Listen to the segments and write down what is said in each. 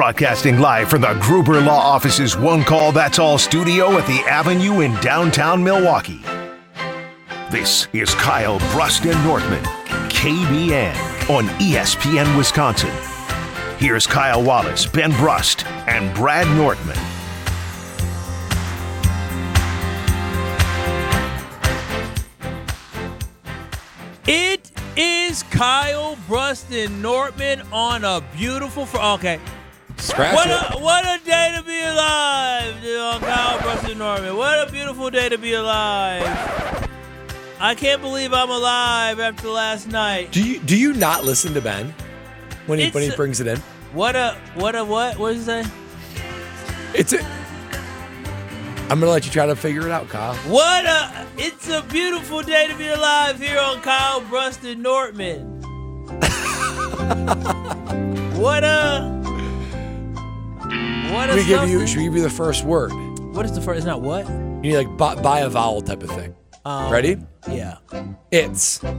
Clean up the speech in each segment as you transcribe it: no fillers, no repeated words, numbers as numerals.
Broadcasting live from the Gruber Law Office's One Call That's All studio at the Avenue in downtown Milwaukee. This is Kyle Brust and Nortman, KBN, on ESPN Wisconsin. Here's Kyle Wallace, Ben Brust, and Brad Nortman. It is Kyle Brust and Nortman on a beautiful okay. What a day to be alive, on Kyle Brust and Nortman. What a beautiful day to be alive. I can't believe I'm alive after last night. Do you not listen to Ben when he brings it in? What did you say? I'm gonna let you try to figure it out, Kyle. It's a beautiful day to be alive here on Kyle Brust and Nortman. Should we give you the first word? What is the first? It's not what? You need buy a vowel type of thing. Ready? Yeah. It's. I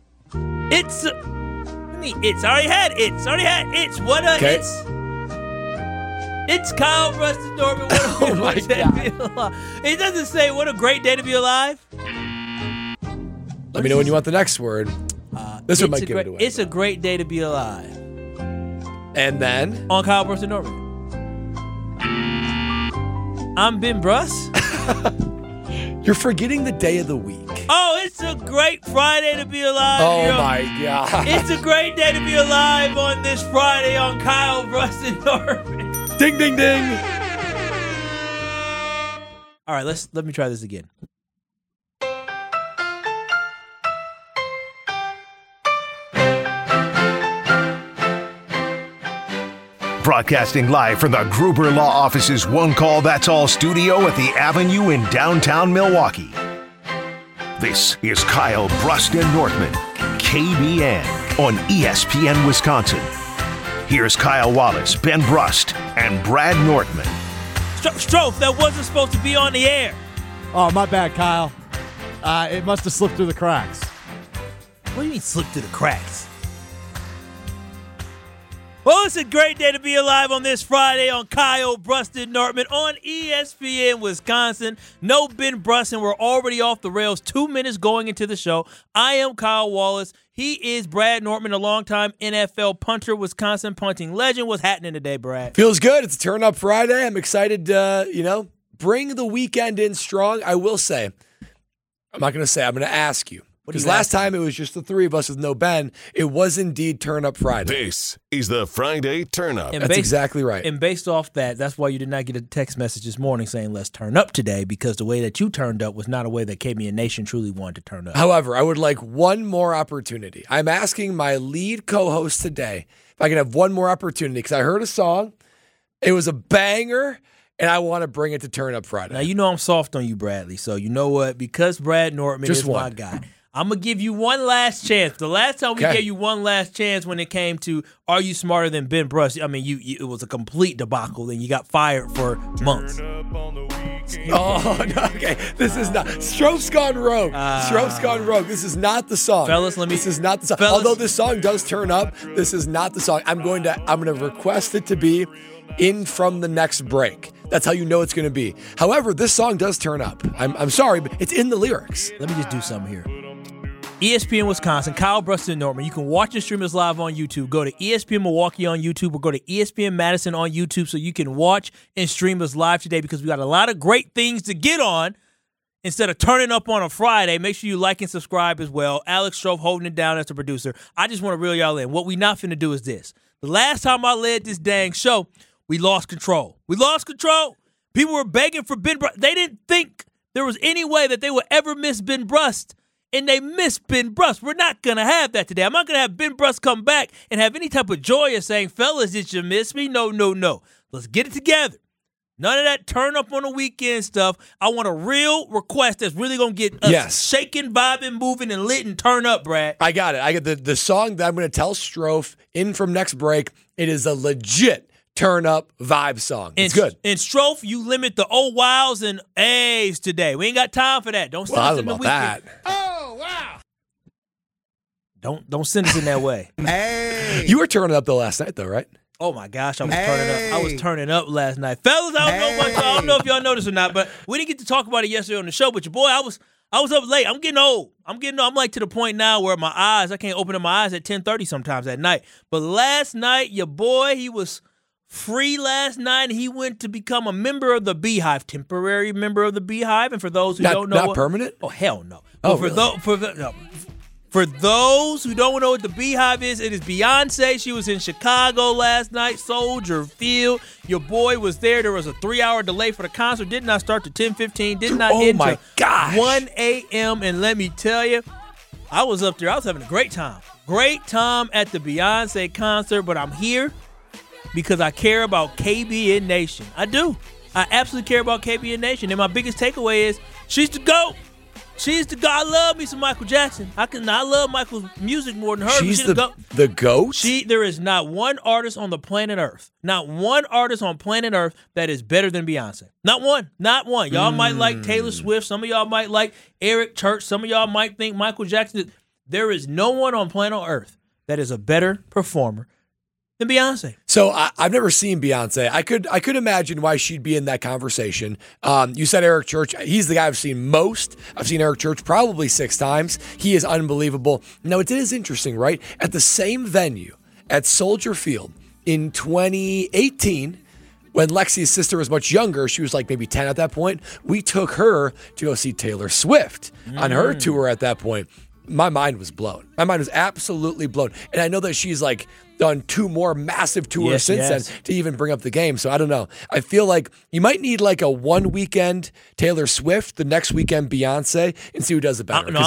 already had it's. Okay. It's Kyle Brust and Nortman. What a great day to be alive. It doesn't say what a great day to be alive. Let me know when you want the next word. This one might give it away. It's a great day to be alive. And then? On Kyle Brust and Nortman. I'm Ben Brust. You're forgetting the day of the week. Oh, it's a great Friday to be alive. Oh, my God. It's a great day to be alive on this Friday on Kyle Brust and Nortman. Ding, ding, ding. All right, let me try this again. Broadcasting live from the Gruber Law Office's One Call That's All studio at the Avenue in downtown Milwaukee. This is Kyle Brust and Nortman, KBN, on ESPN Wisconsin. Here's Kyle Wallace, Ben Brust, and Brad Nortman. Strofe, that wasn't supposed to be on the air. Oh, my bad, Kyle. It must have slipped through the cracks. What do you mean slipped through the cracks? Well, it's a great day to be alive on this Friday on Kyle Brust and Nortman on ESPN Wisconsin. No Ben Brust, and we're already off the rails 2 minutes going into the show. I am Kyle Wallace. He is Brad Nortman, a longtime NFL punter, Wisconsin punting legend. What's happening today, Brad? Feels good. It's a Turn Up Friday. I'm excited to, bring the weekend in strong. I will say, I'm not going to say, I'm going to ask you. Because last time it was just the three of us with no Ben. It was indeed Turn Up Friday. This is the Friday Turn Up. That's exactly right. And based off that's why you did not get a text message this morning saying let's turn up today, because the way that you turned up was not a way that KBN Nation truly wanted to turn up. However, I would like one more opportunity. I'm asking my lead co-host today if I can have one more opportunity, because I heard a song. It was a banger. And I want to bring it to Turn Up Friday. Now, you know I'm soft on you, Bradley. So you know what? Because Brad Nortman is my guy, I'm going to give you one last chance. The last time we gave you one last chance when it came to Are You Smarter Than Ben Brust? I mean, it was a complete debacle, and you got fired for months. Oh, no, okay. This is not. Strofe's gone rogue. Strofe's gone rogue. This is not the song. Fellas, This is not the song. Although this song does turn up, this is not the song. I'm going to request it to be in from the next break. That's how you know it's going to be. However, this song does turn up. I'm sorry, but it's in the lyrics. Let me just do something here. ESPN Wisconsin, Kyle Brust and Nortman. You can watch and stream us live on YouTube. Go to ESPN Milwaukee on YouTube or go to ESPN Madison on YouTube so you can watch and stream us live today, because we got a lot of great things to get on instead of turning up on a Friday. Make sure you like and subscribe as well. Alex Strofe holding it down as the producer. I just want to reel y'all in. What we not finna do is this. The last time I led this dang show, we lost control. People were begging for Ben Brust. They didn't think there was any way that they would ever miss Ben Brust, and they missed Ben Brust. We're not going to have that today. I'm not going to have Ben Brust come back and have any type of joy of saying, fellas, did you miss me? No. Let's get it together. None of that turn up on the weekend stuff. I want a real request that's really going to get us shaking, vibing, moving, and lit and turn up, Brad. I got it. I got the song that I'm going to tell Strofe in from next break. It is a legit turn up vibe song. It's good. And Strofe, you limit the oh wows and A's today. We ain't got time for that. Don't send us in the weekend. That. Oh wow. Don't send us in that way. Hey. You were turning up the last night though, right? Oh my gosh, I was turning up. I was turning up last night, fellas. I don't know if y'all noticed or not, but we didn't get to talk about it yesterday on the show. But your boy, I was up late. I'm getting old. I'm like to the point now where I can't open up my eyes at 10:30 sometimes at night. But last night, your boy, he was free last night. He went to become a member of the Beehive, temporary member of the Beehive. And for those who don't know, not permanent. Oh hell no. Oh, really? For those who don't know what the Beehive is, it is Beyonce. She was in Chicago last night, Soldier Field. Your boy was there. There was a 3-hour delay for the concert. Did not start to 10:15. Did not end my gosh. 1 a.m. And let me tell you, I was up there. I was having a great time. Great time at the Beyonce concert. But I'm here because I care about KBN Nation. I do. I absolutely care about KBN Nation. And my biggest takeaway is she's the GOAT. She's the GOAT. I love me some Michael Jackson. I love Michael's music more than her. She's the GOAT? There is not one artist on the planet Earth, not one artist on planet Earth that is better than Beyonce. Not one. Not one. Y'all might like Taylor Swift. Some of y'all might like Eric Church. Some of y'all might think Michael Jackson. There is no one on planet Earth that is a better performer than Beyonce. So I've never seen Beyonce. I could imagine why she'd be in that conversation. You said Eric Church. He's the guy I've seen most. I've seen Eric Church probably 6 times. He is unbelievable. Now, it is interesting, right? At the same venue, at Soldier Field, in 2018, when Lexi's sister was much younger, she was like maybe 10 at that point, we took her to go see Taylor Swift on her tour at that point. My mind was blown. My mind was absolutely blown. And I know that she's like done 2 more massive tours since then to even bring up the game. So I don't know. I feel like you might need like a 1 weekend Taylor Swift, the next weekend Beyonce, and see who does it better. Because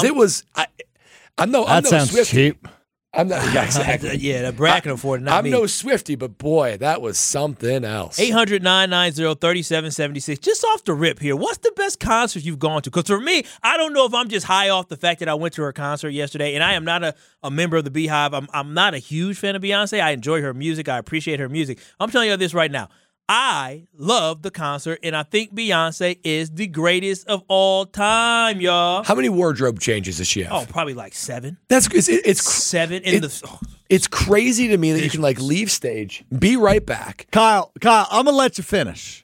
I'm no Swiftie. Cheap. I'm not. Yeah, exactly. Yeah, Brad can afford it. Not me. I'm no Swiftie, but boy, that was something else. 800-990-3776. Just off the rip here, what's the best concert you've gone to? Because for me, I don't know if I'm just high off the fact that I went to her concert yesterday, and I am not a member of the Beehive. I'm not a huge fan of Beyonce. I enjoy her music. I appreciate her music. I'm telling you this right now. I love the concert, and I think Beyonce is the greatest of all time, y'all. How many wardrobe changes does she have? Oh, probably like 7. It's 7 It's crazy to me that you can like leave stage, be right back. Kyle, I'm gonna let you finish.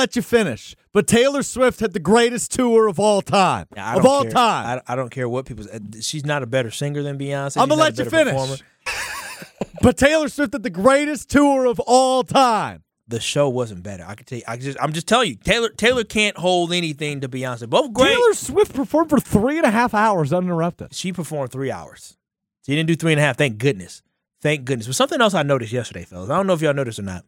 But Taylor Swift had the greatest tour of all time. I don't care what people say. She's not a better singer than Beyonce. I'm gonna let you finish. But Taylor Swift had the greatest tour of all time. The show wasn't better. I can tell you. I'm just telling you. Taylor can't hold anything to Beyonce. Both great. Taylor Swift performed for 3.5 hours uninterrupted. She performed 3 hours. She didn't do 3.5. Thank goodness. But something else I noticed yesterday, fellas. I don't know if y'all noticed or not.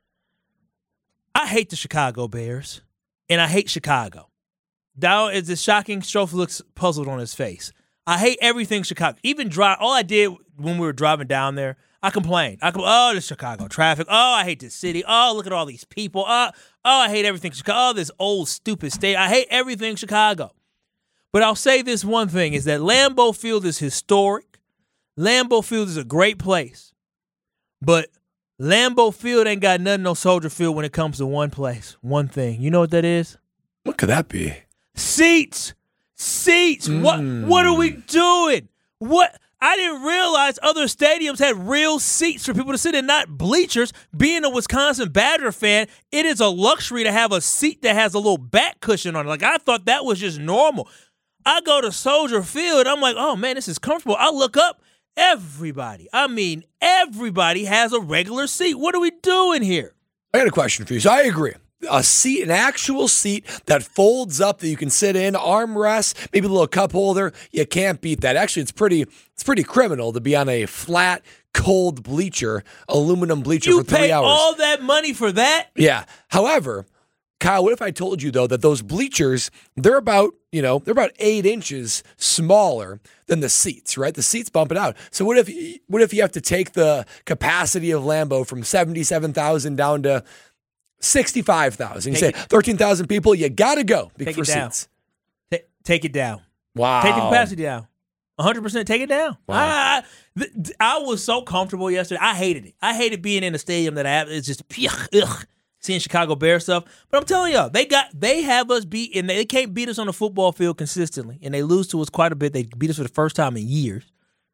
I hate the Chicago Bears, and I hate Chicago. Dow is a shocking. Strofe looks puzzled on his face. I hate everything Chicago. Even all I did when we were driving down there, I complained. Oh, the Chicago traffic. Oh, I hate this city. Oh, look at all these people. Oh, I hate everything Chicago. Oh, this old, stupid state. I hate everything Chicago. But I'll say this one thing, is that Lambeau Field is historic. Lambeau Field is a great place. But Lambeau Field ain't got nothing on Soldier Field when it comes to one place, one thing. You know what that is? What could that be? Seats. What are we doing? What? I didn't realize other stadiums had real seats for people to sit in, not bleachers. Being a Wisconsin Badger fan, it is a luxury to have a seat that has a little back cushion on it. Like, I thought that was just normal. I go to Soldier Field, I'm like, oh, man, this is comfortable. I look up, everybody has a regular seat. What are we doing here? I got a question for you. So I agree. An actual seat that folds up that you can sit in, armrest, maybe a little cup holder. You can't beat that. Actually, it's pretty criminal to be on a flat, cold bleacher, aluminum bleacher for 3 hours. You pay all that money for that? Yeah. However, Kyle, what if I told you though that those bleachers, they're about 8 inches smaller than the seats, right? The seats bump it out. So what if you have to take the capacity of Lambeau from 77,000 down to 65,000. You say 13,000 people, you got to go for seats. Take it down. Wow. Take the capacity down. 100% take it down. Wow. I was so comfortable yesterday. I hated it. I hated being in a stadium that it's just seeing Chicago Bears stuff. But I'm telling y'all, they have us beat, and they can't beat us on the football field consistently, and they lose to us quite a bit. They beat us for the first time in years.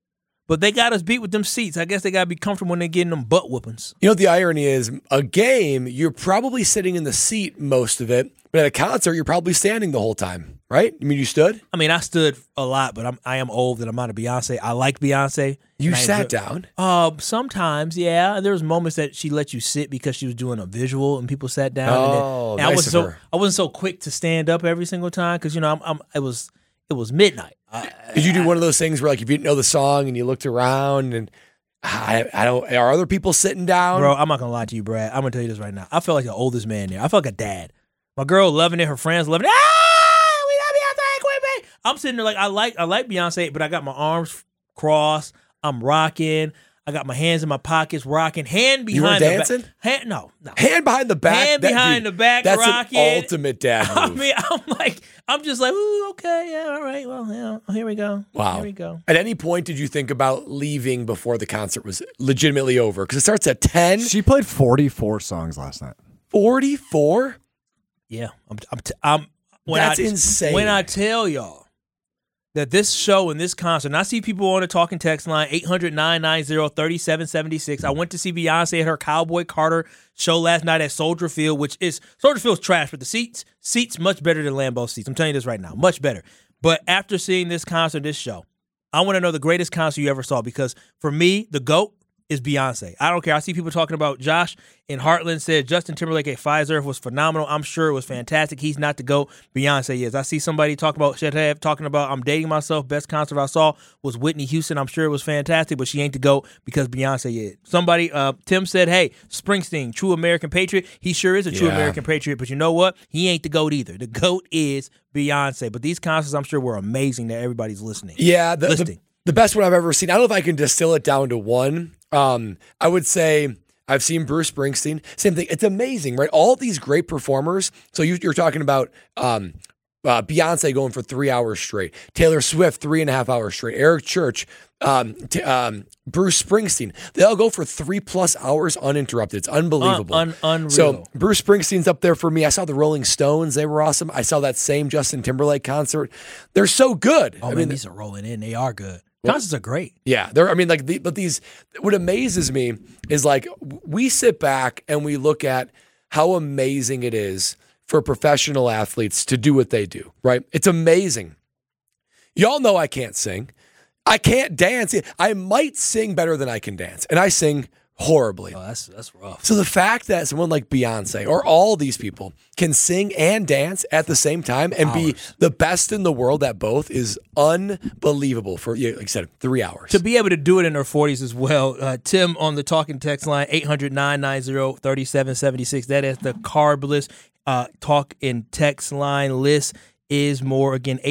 But they got us beat with them seats. I guess they got to be comfortable when they're getting them butt whoopings. You know what the irony is? A game, you're probably sitting in the seat most of it, but at a concert, you're probably standing the whole time, right? I mean, you stood? I mean, I stood a lot, but I am old and I'm not a Beyonce. I like Beyonce. You sat down? Sometimes, yeah. There was moments that she let you sit because she was doing a visual and people sat down. Oh, and nice of her. I wasn't so quick to stand up every single time because, you know, it was midnight. Did you do one of those things where, like, if you didn't know the song and you looked around and I don't, are other people sitting down? Bro, I'm not going to lie to you, Brad. I'm going to tell you this right now. I felt like the oldest man there. I felt like a dad. My girl loving it. Her friends loving it. We love Beyonce. Quit me. I'm sitting there like, I like Beyonce, but I got my arms crossed. I'm rocking. I got my hands in my pockets, rocking. Hand behind the back. You were dancing? No. Hand behind the back? Hand behind the back, that's rocking. That's an ultimate dad move. I mean, I'm just like, ooh, okay, yeah, all right, well, yeah, here we go. Wow. Here we go. At any point, did you think about leaving before the concert was legitimately over? Because it starts at 10. She played 44 songs last night. 44? Yeah. That's insane. When I tell y'all that this show and this concert, and I see people on the talking text line, 800-990-3776. I went to see Beyonce at her Cowboy Carter show last night at Soldier Field, Soldier Field's trash, but the seats much better than Lambeau seats. I'm telling you this right now, much better. But after seeing this concert, this show, I want to know the greatest concert you ever saw, because for me, the GOAT is Beyonce. I don't care. I see people talking about Josh in Heartland said Justin Timberlake at Pfizer was phenomenal. I'm sure it was fantastic. He's not the GOAT. Beyonce is. I see somebody talking about I'm dating myself. Best concert I saw was Whitney Houston. I'm sure it was fantastic, but she ain't the GOAT because Beyonce is. Somebody, Tim said, hey, Springsteen, true American patriot. He sure is a true American patriot, but you know what? He ain't the GOAT either. The GOAT is Beyonce. But these concerts, I'm sure, were amazing that everybody's listening. Yeah, the best one I've ever seen. I don't know if I can distill it down to one. I would say I've seen Bruce Springsteen. Same thing. It's amazing, right? All these great performers. So you're talking about Beyonce going for 3 hours straight, Taylor Swift 3.5 hours straight, Eric Church, Bruce Springsteen. They all go for 3+ hours uninterrupted. It's unbelievable. Unreal. So Bruce Springsteen's up there for me. I saw the Rolling Stones. They were awesome. I saw that same Justin Timberlake concert. They're so good. Oh, man, these are rolling in. They are good. Concerts are great. Yeah, but these. What amazes me is, like, we sit back and we look at how amazing it is for professional athletes to do what they do. Right? It's amazing. Y'all know I can't sing. I can't dance. I might sing better than I can dance, and I sing horribly. Oh, that's rough. So the fact that someone like Beyonce or all these people can sing and dance at the same time and be the best in the world at both is unbelievable for, like I said, 3 hours. To be able to do it in their 40s as well. Tim on the talking text line, 800-990-3776. That is the carbless talk and text line. List is more. Again,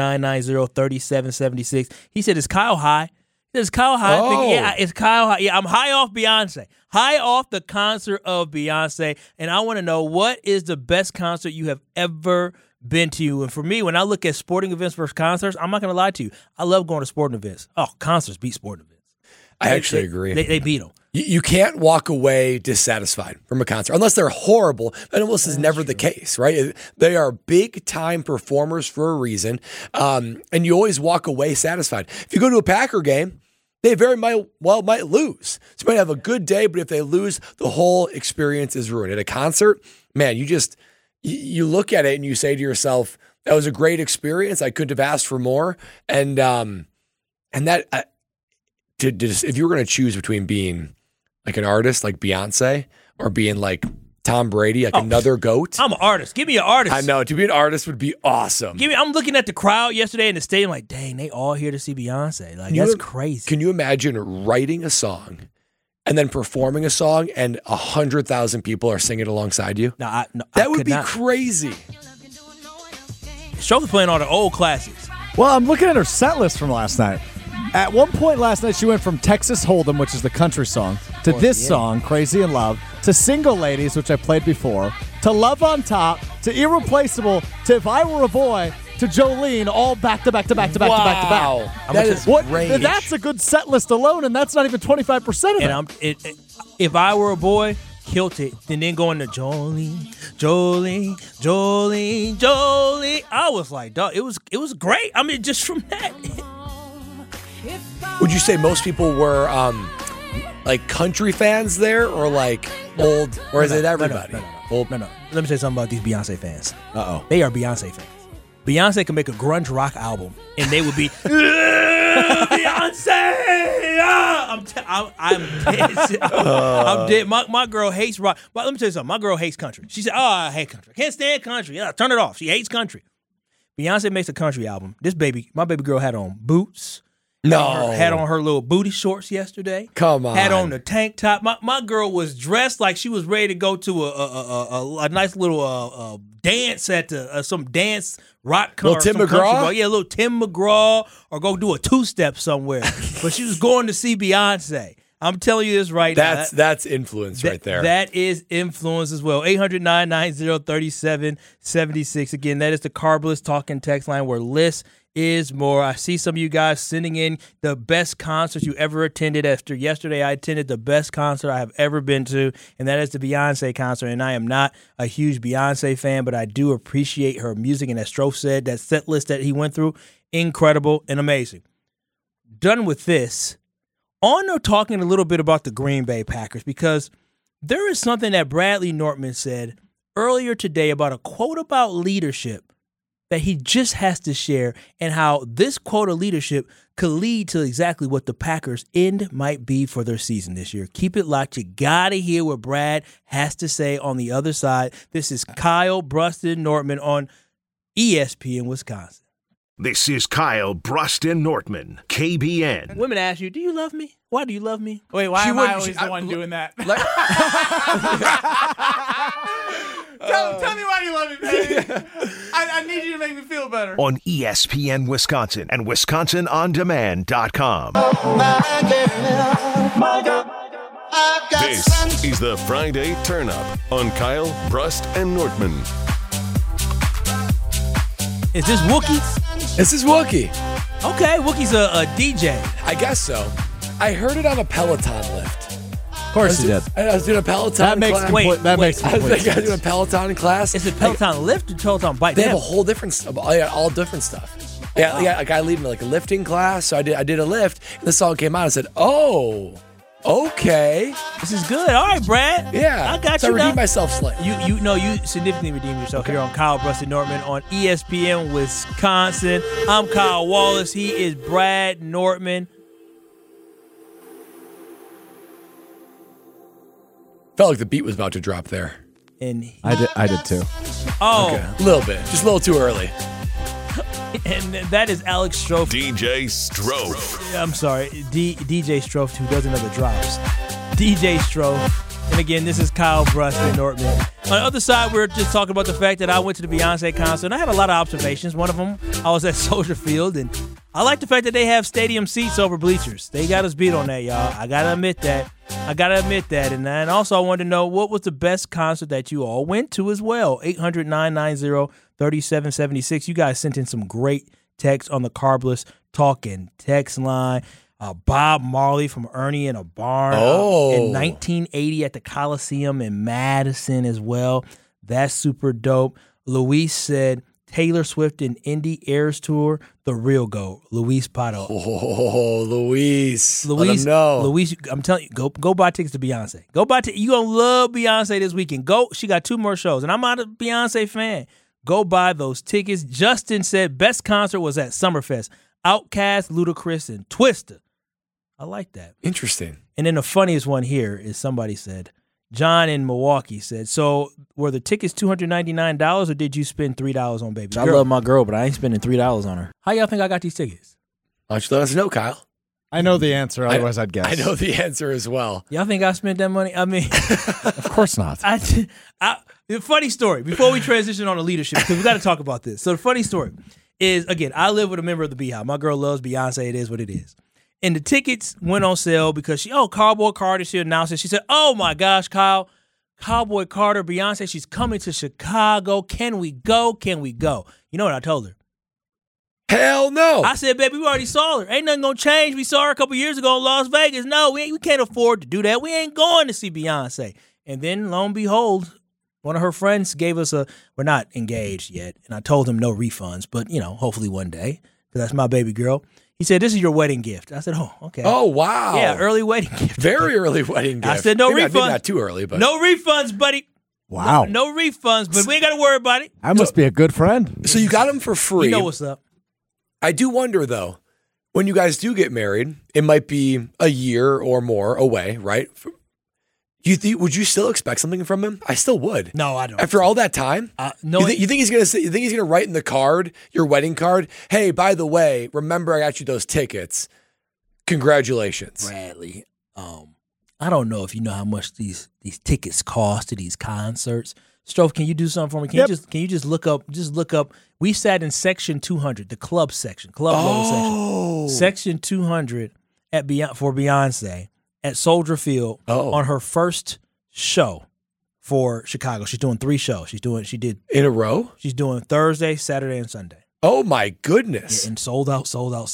800-990-3776. He said, is Kyle high? Is Kyle high? Oh. Yeah, it's Kyle high. Yeah, I'm high off Beyonce. High off the concert of Beyonce. And I want to know, what is the best concert you have ever been to? And for me, when I look at sporting events versus concerts, I'm not going to lie to you. I love going to sporting events. Oh, concerts beat sporting events. I actually agree. They beat them. You can't walk away dissatisfied from a concert unless they're horrible. And almost is never the case, right? They are big-time performers for a reason, and you always walk away satisfied. If you go to a Packer game, they very might lose. So you might have a good day, but if they lose, the whole experience is ruined. At a concert, man, you look at it and you say to yourself, that was a great experience. I couldn't have asked for more. And that if you were going to choose between being like an artist like Beyonce or being like Tom Brady, like another GOAT. I'm an artist. Give me an artist. I know. To be an artist would be awesome. I'm looking at the crowd yesterday in the stadium like, dang, they all here to see Beyonce. Like, that's crazy. Can you imagine writing a song and then performing a song and 100,000 people are singing alongside you? That would be crazy. Stroke playing all the old classics. Well, I'm looking at her set list from last night. At one point last night, she went from Texas Hold'em, which is the country song, to this song, Crazy in Love, to Single Ladies, which I played before, to Love on Top, to Irreplaceable, to If I Were a Boy, to Jolene, all back to back to back to back to back to back. That is range. That's a good set list alone, and that's not even 25% of it. If I Were a Boy, killed it. And then going to Jolene, Jolene, Jolene, Jolene. I was like, dog, it was great. I mean, just from that. If I Would you say most people were like country fans there, or like old, or is it everybody? No. Old? No. Let me say something about these Beyonce fans. Uh-oh. They are Beyonce fans. Beyonce can make a grunge rock album, and they would be Beyonce. I'm dead. I'm dead. My girl hates rock. But let me tell you something. My girl hates country. She said, "Oh, I hate country. I can't stand country. Yeah, turn it off." She hates country. Beyonce makes a country album. My baby girl had on boots. No. Had on her little booty shorts yesterday. Come on. Had on the tank top. My girl was dressed like she was ready to go to a nice little dance at some dance rock concert. Little Tim McGraw? Yeah, a little Tim McGraw, or go do a two-step somewhere. But she was going to see Beyonce. I'm telling you this right now. That's influence right there. That is influence as well. 800-990-3776. Again, that is the Carbliss talking text line where Liss is more. I see some of you guys sending in the best concerts you ever attended. After yesterday, I attended the best concert I have ever been to, and that is the Beyonce concert. And I am not a huge Beyonce fan, but I do appreciate her music. And as Strofe said, that set list that he went through, incredible and amazing. Done with this. On to talking a little bit about the Green Bay Packers, because there is something that Bradley Nortman said earlier today about a quote about leadership that he just has to share, and how this quote of leadership could lead to exactly what the Packers' end might be for their season this year. Keep it locked. You got to hear what Brad has to say on the other side. This is Kyle Bruston Nortman on ESPN Wisconsin. This is Kyle Bruston Nortman, KBN. Women ask you, do you love me? Why do you love me? Wait, why am I always the one doing that? Tell me why you love me, baby. I need you to make me feel better. On ESPN Wisconsin and WisconsinOnDemand.com. This is the Friday Turn Up on Kyle, Brust, and Nortman. Is this Wookie? This is Wookie. Okay, Wookie's a DJ. I guess so. I heard it on a Peloton lift. Of course you did. I was doing a Peloton That makes class. makes I was complete doing a Peloton class. Is it Peloton lift or Peloton bike? They have a whole different stuff. all different stuff. Yeah, yeah. Like I lead like a lifting class, so I did a lift, and the song came out. I said, "Oh, okay, This is good. All right, Brad. yeah." I got so you. I redeemed myself slightly. You significantly redeemed yourself here on Kyle Bruston Nortman on ESPN Wisconsin. I'm Kyle Wallace. He is Brad Nortman. Felt like the beat was about to drop there. And I did too. oh, Okay. A little bit, just a little too early. and that is Alex Strofe. DJ Strofe. I'm sorry, DJ Strofe, who doesn't know the drops. DJ Strofe. And again, this is Kyle Bruston Nortman. On the other side, we're just talking about the fact that I went to the Beyonce concert, and I had a lot of observations. One of them, I was at Soldier Field, and I like the fact that they have stadium seats over bleachers. They got us beat on that, y'all. I got to admit that. And also, I wanted to know, what was the best concert that you all went to as well? 800-990-3776. You guys sent in some great texts on the Carbliss Talking text line. Bob Marley from Ernie in a Barn in 1980 at the Coliseum in Madison as well. That's super dope. Luis said Taylor Swift and Indie Airs Tour, the real GOAT, Luis Pato. Oh, Luis. Let him know. Luis, I'm telling you, go buy tickets to Beyonce. You gonna love Beyonce this weekend. Go. She got 2 more shows, and I'm not a Beyonce fan. Go buy those tickets. Justin said best concert was at Summerfest. Outkast, Ludacris, and Twista. I like that. Interesting. And then the funniest one here is somebody said, John in Milwaukee said, so were the tickets $299 or did you spend $3 on baby? I love my girl, but I ain't spending $3 on her. How y'all think I got these tickets? Why don't you let us know, Kyle? I know the answer, otherwise I'd guess. I know the answer as well. Y'all think I spent that money? I mean, Of course not. the funny story, before we transition on to leadership, because we got to talk about this. So the funny story is, again, I live with a member of the Beehive. My girl loves Beyonce. It is what it is. And the tickets went on sale because Cowboy Carter, she announced it. She said, oh my gosh, Kyle, Cowboy Carter, Beyonce, she's coming to Chicago. Can we go? You know what I told her? Hell no. I said, baby, we already saw her. Ain't nothing going to change. We saw her a couple years ago in Las Vegas. No, we can't afford to do that. We ain't going to see Beyonce. And then, lo and behold, one of her friends gave us we're not engaged yet. And I told him no refunds, but, hopefully one day, because that's my baby girl. He said, "This is your wedding gift." I said, "Oh, okay." Oh, wow. Yeah, early wedding gift. Very early wedding gift. I said, "No maybe refunds." Not too early, but no refunds, buddy. Wow. No refunds, but we ain't got to worry about it. I must be a good friend. So you got him for free. You know what's up. I do wonder, though, when you guys do get married, it might be a year or more away, right? Would you still expect something from him? I still would. No, I don't. After all that time, no. You think he's gonna say? You think he's gonna write in the card, your wedding card? Hey, by the way, remember I got you those tickets. Congratulations, Bradley. I don't know if you know how much these tickets cost to these concerts. Strofe, can you do something for me? Can you just look up? Just look up. We sat in section 200, the club section, level section, section 200 for Beyonce at Soldier Field on her first show for Chicago. She's doing 3 shows. She did in a row. She's doing Thursday, Saturday, and Sunday. Oh my goodness! Yeah, and sold out.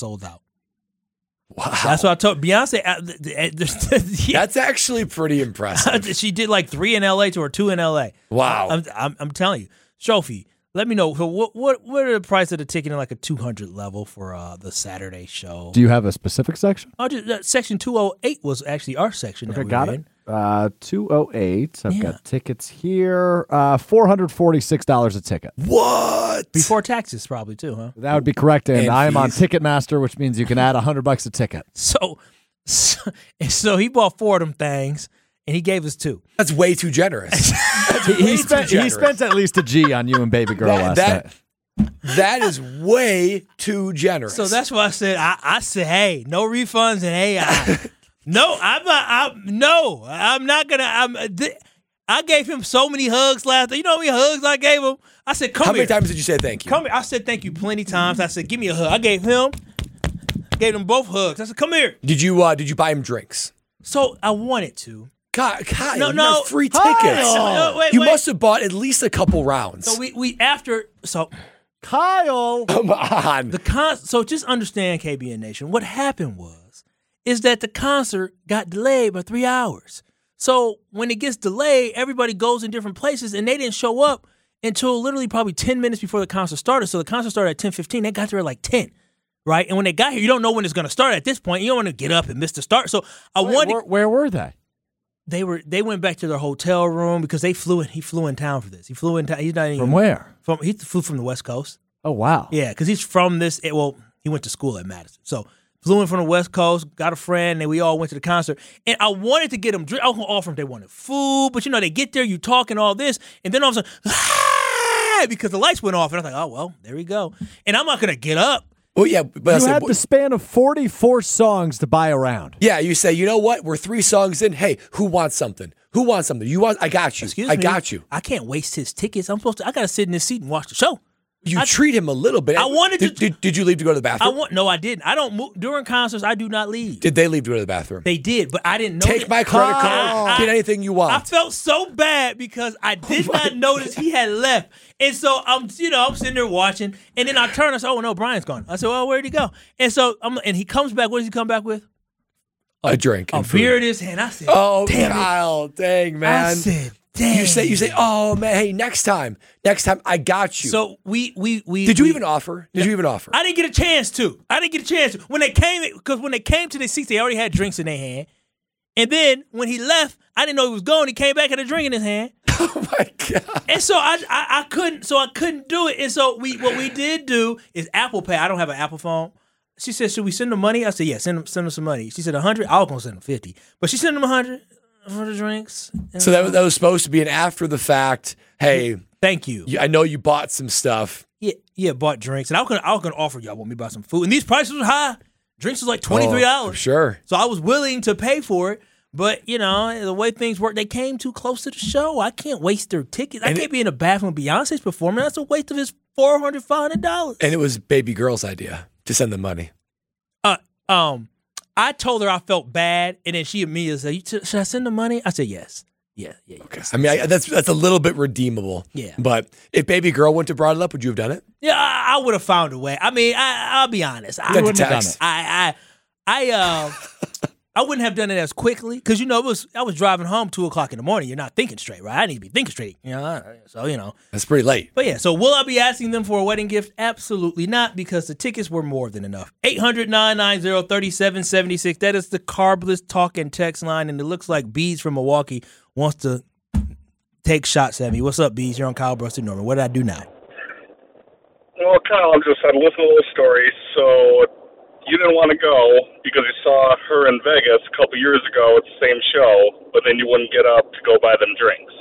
Wow, that's what I told Beyonce. That's actually pretty impressive. She did like 3 in LA or 2 in LA. Wow, I'm telling you, Sophie. Let me know. So what are the price of the ticket in like a 200 level for the Saturday show? Do you have a specific section? Section 208 was actually our section. Okay, that we got were it. in. 208. I've got tickets here. $446 a ticket. What? Before taxes, probably too, huh? That would be correct. And I am on fees. Ticketmaster, which means you can add $100 a ticket. So he bought 4 of them things, and he gave us 2. That's way too generous. He spent at least a G on you and baby girl last night. That is way too generous. So that's why I said, I said, hey, no refunds, and hey, I'm not gonna. I gave him so many hugs last night. You know how many hugs I gave him? I said, come here. How many times did you say thank you? Come here. I said thank you plenty times. I said, give me a hug. I gave them both hugs. I said, come here. Did you buy him drinks? So I wanted to. Kyle, No, you have free tickets. Wait. You must have bought at least a couple rounds. So Kyle. Come on. So just understand, KBN Nation, what happened is that the concert got delayed by 3 hours. So when it gets delayed, everybody goes in different places, and they didn't show up until literally probably 10 minutes before the concert started. So the concert started at 10:15. They got there at like 10, right? And when they got here, you don't know when it's going to start at this point. You don't want to get up and miss the start. So Where were they? They went back to their hotel room because he flew in town for this. He flew in town. He's not even From where? He flew from the West Coast. Oh, wow. Yeah, because he's from this. Well, he went to school at Madison. So flew in from the West Coast, got a friend, and we all went to the concert. And I wanted to get them drink. I was going to offer them. They wanted food. But, they get there, you talk and all this. And then all of a sudden, because the lights went off. And I was like, oh, well, there we go. And I'm not going to get up. Well, yeah. But You had the span of 44 songs to buy around. Yeah, you say, you know what? We're 3 songs in. Hey, who wants something? Who wants something? You want? I got you. Excuse me. I got you. I can't waste his tickets. I got to sit in this seat and watch the show. You treat him a little bit. I wanted to. Did you leave to go to the bathroom? No, I didn't. I don't move during concerts. I do not leave. Did they leave to go to the bathroom? They did, but I didn't know. Take my credit card. Get anything you want. I felt so bad because I did not notice he had left, and so I'm sitting there watching, and then I turn. I said, "Oh no, Brian's gone." I said, "Well, where'd he go?" And so and he comes back. What does he come back with? A drink. A and food. beer in his hand. I said, "Oh, damn Kyle, dang man." I said, "Dang." You say, "Oh man, hey, next time, I got you." So we Did you even offer? Did you even offer? I didn't get a chance to. When they came to the seats, they already had drinks in their hand. And then when he left, I didn't know he was gone. He came back with a drink in his hand. Oh my god! And so I couldn't do it. And so what we did do is Apple Pay. I don't have an Apple phone. She said, "Should we send them money?" I said, "Yeah, send them some money." She said, 100. I was gonna send them 50, but she sent them 100 for the drinks. So that was supposed to be an after the fact. Hey, thank you. I know you bought some stuff. Yeah, bought drinks, and I was gonna offer y'all want me to buy some food, and these prices were high. Drinks was like $23. Sure. So I was willing to pay for it. But, the way things work, they came too close to the show. I can't waste their tickets. I can't be in the bathroom with Beyonce's performance. That's a waste of his $400, $500. And it was baby girl's idea to send the money. I told her I felt bad, and then she immediately said, "Should I send the money?" I said, "Yes." Yeah. Okay. I mean, that's a little bit redeemable. Yeah. But if baby girl wouldn't have brought it up, would you have done it? Yeah, I would have found a way. I mean, I'll be honest. I wouldn't have done it. I wouldn't have done it as quickly because I was driving home 2:00 in the morning. You're not thinking straight, right? I need to be thinking straight, So That's pretty late. But yeah, so will I be asking them for a wedding gift? Absolutely not, because the tickets were more than enough. 800-990-3776. That is the Carbless talk and text line, and it looks like Bees from Milwaukee wants to take shots at me. What's up, Bees? You're on Kyle, Brust, and Norman. What did I do now? Well, Kyle, I listened to a little story. So you didn't want to go because you saw her in Vegas a couple years ago at the same show, but then you wouldn't get up to go buy them drinks.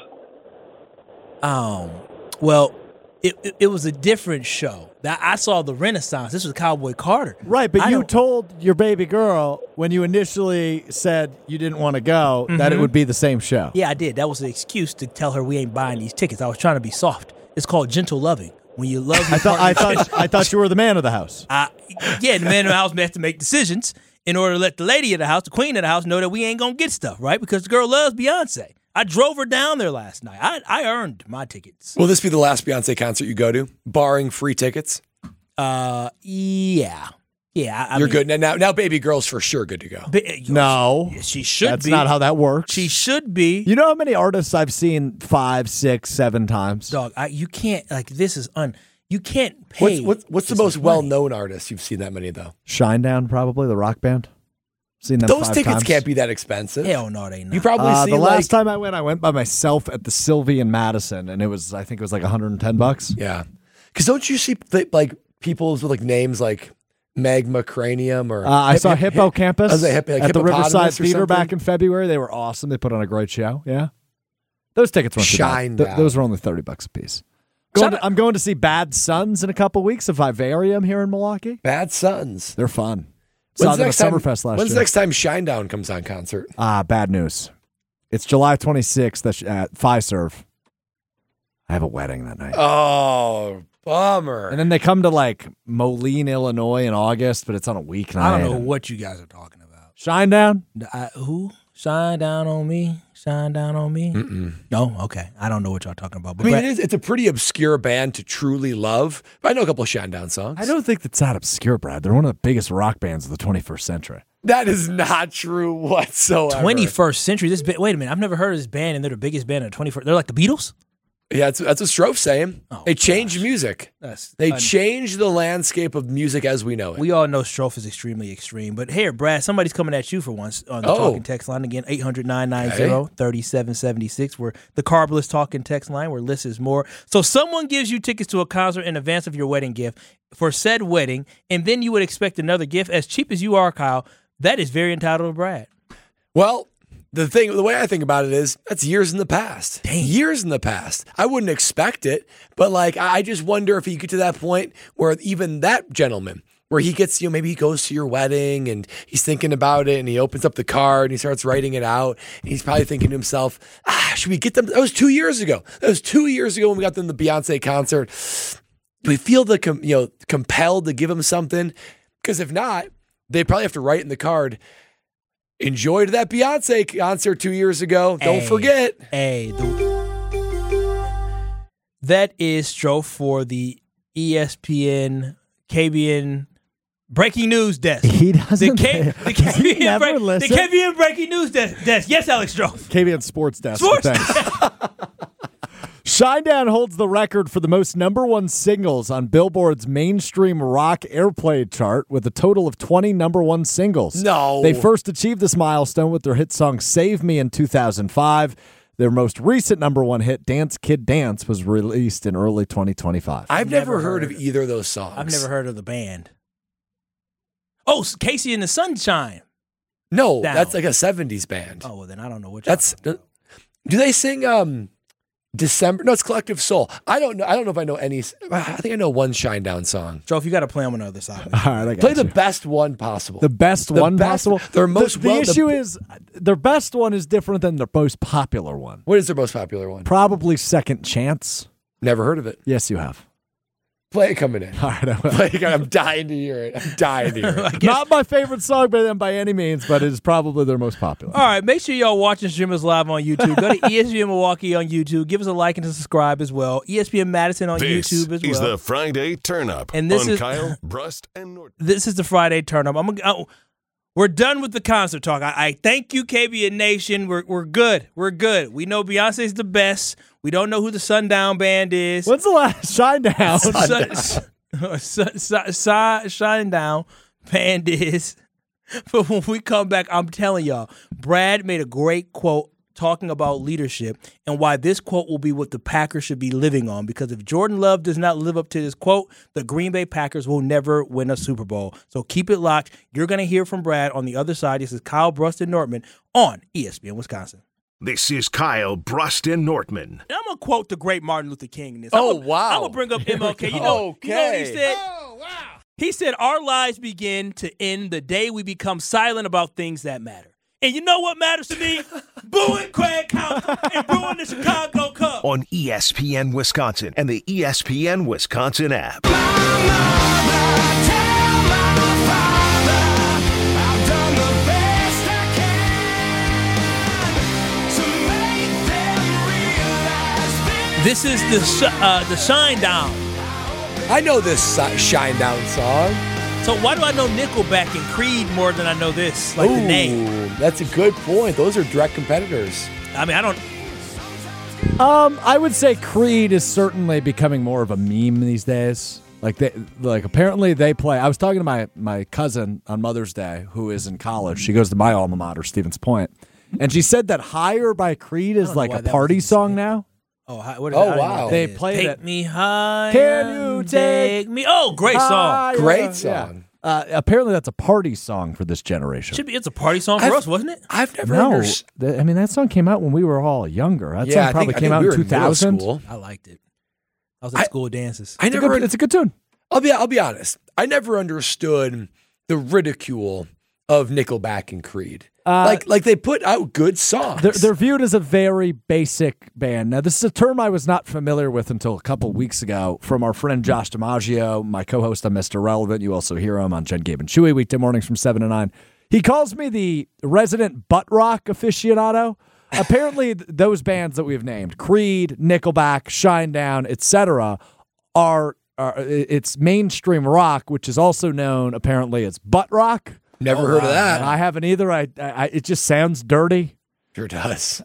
Well, it was a different show. I saw the Renaissance. This was Cowboy Carter. Right, but you told your baby girl when you initially said you didn't want to go that it would be the same show. Yeah, I did. That was an excuse to tell her we ain't buying these tickets. I was trying to be soft. It's called gentle loving. When you love your I thought you were the man of the house. Yeah, the man of the house has to make decisions in order to let the lady of the house, the queen of the house, know that we ain't gonna get stuff, right? Because the girl loves Beyonce. I drove her down there last night. I earned my tickets. Will this be the last Beyonce concert you go to, barring free tickets? Yeah. Yeah, You're good. Now baby girl's for sure good to go. No. She should That's be. not how that works. She should be. You know how many artists I've seen 5, 6, 7 times? Dog, you can't, this is you can't pay. What's the most well-known artist you've seen that many, though? Shinedown, probably, the rock band. Seen them Those 5 tickets times. can't be that expensive. Hell no, they not. You probably see the last time I went by myself at the Sylvie in Madison, and I think it was like $110. Yeah. Because don't you see, people with, names like Magma Cranium or... I saw Hippocampus at the Riverside Theater back in February. They were awesome. They put on a great show. Yeah. Those tickets weren't too bad. Those were only $30 a piece. I'm going to see Bad Sons in a couple weeks of Vivarium here in Milwaukee. Bad Sons. They're fun. Saw them at Summerfest last year. When's the next time Shinedown comes on concert? Bad news. It's July 26th at Fiserv. I have a wedding that night. Oh, bummer. And then they come to Moline, Illinois in August, but it's on a weeknight. I don't know what you guys are talking about. Shinedown? Who? Shine down on me? Shine down on me? Mm-mm. No? Okay. I don't know what y'all talking about. But it's a pretty obscure band to truly love, but I know a couple of Shinedown songs. I don't think that's that obscure, Brad. They're one of the biggest rock bands of the 21st century. That is not true whatsoever. 21st century? Wait a minute. I've never heard of this band, and they're the biggest band of the 21st. They're like the Beatles? Yeah, that's what Stroph's saying. Oh, they changed music. They changed the landscape of music as we know it. We all know Stroph is extremely extreme. But here, Brad, somebody's coming at you for once on the talking text line. Again, 800-990-3776. We're the Carbless talking text line where Liz is more. So someone gives you tickets to a concert in advance of your wedding gift for said wedding, and then you would expect another gift as cheap as you are, Kyle. That is very entitled to Brad. Well, the way I think about it is that's years in the past. Dang. Years in the past. I wouldn't expect it, but I just wonder if you get to that point where even that gentleman, where he gets, maybe he goes to your wedding and he's thinking about it and he opens up the card and he starts writing it out and he's probably thinking to himself, should we get them? That was 2 years ago. That was 2 years ago when we got them the Beyonce concert. Do we feel compelled to give them something? Because if not, they probably have to write in the card, enjoyed that Beyonce concert 2 years ago. Don't forget. That is Stroph for the ESPN, KBN breaking news desk. He doesn't. The KBN breaking news desk. Yes, Alex Stroph. KBN Sports Desk. Shinedown holds the record for the most #1 singles on Billboard's mainstream rock airplay chart with a total of 20 #1 singles. No. They first achieved this milestone with their hit song Save Me in 2005. Their most recent #1 hit, Dance Kid Dance, was released in early 2025. I've never heard of either of those songs. I've never heard of the band. Oh, Casey and the Sunshine. No, that's like a 70s band. Oh, well, then I don't know what do they sing December? No, it's Collective Soul. I don't know if I know any. I think I know one Shinedown song. Joe, if you got to play them on the other side. All right, I got Play the best one possible. The best one possible? Their most the issue is their best one is different than their most popular one. What is their most popular one? Probably Second Chance. Never heard of it. Yes, you have. Play it coming in. All right, I will. Play it. I'm dying to hear it. Not my favorite song by them by any means, but it is probably their most popular. All right, make sure y'all watch and stream us live on YouTube. Go to ESPN Milwaukee on YouTube. Give us a like and a subscribe as well. ESPN Madison on YouTube as well. This is the Friday Turn Up and this on is Kyle, Brust, and Norton. This is the Friday Turn Up. We're done with the concert talk. I thank you, KBN Nation. We're good. We're good. We know Beyonce's the best. We don't know who the Sundown Band is. When's the last Shinedown? Shinedown Band is. But when we come back, I'm telling y'all, Brad made a great quote talking about leadership and why this quote will be what the Packers should be living on. Because if Jordan Love does not live up to this quote, the Green Bay Packers will never win a Super Bowl. So keep it locked. You're going to hear from Brad on the other side. This is Kyle Brust and Nortman on ESPN Wisconsin. This is Kyle Brust and Nortman. I'm going to quote the great Martin Luther King in this. Wow. I'm going to bring up MLK. You know what he said? Oh, wow. He said, our lives begin to end the day we become silent about things that matter. And you know what matters to me? Booing Craig Counsell and booing the Chicago Cubs. On ESPN Wisconsin and the ESPN Wisconsin app. This is the Shine Down. I know this Shine Down song. So why do I know Nickelback and Creed more than I know this? Like the name. That's a good point. Those are direct competitors. I mean, I don't. I would say Creed is certainly becoming more of a meme these days. Like apparently they play. I was talking to my cousin on Mother's Day who is in college. She goes to my alma mater, Stevens Point, and she said that "Higher" by Creed is like a party song now. Oh, what is that? Wow! They play it. Take me higher. Can you take me? Oh, great song! Great song. Yeah. Apparently, that's a party song for this generation. It's a party song for us, wasn't it? I've never understood. I mean, that song came out when we were all younger. That song probably came out in 2000. I liked it. I was at school dances. It's a good tune. I'll be honest. I never understood the ridicule of Nickelback and Creed. Like they put out good songs. They're viewed as a very basic band. Now, this is a term I was not familiar with until a couple of weeks ago from our friend Josh DiMaggio, my co-host on Mr. Relevant. You also hear him on Jen, Gabe, and Chewy weekday mornings from 7 to 9. He calls me the resident butt rock aficionado. Apparently, those bands that we've named, Creed, Nickelback, Shinedown, etc., are it's mainstream rock, which is also known apparently as butt rock. Never heard of that. I haven't either. It just sounds dirty. Sure does.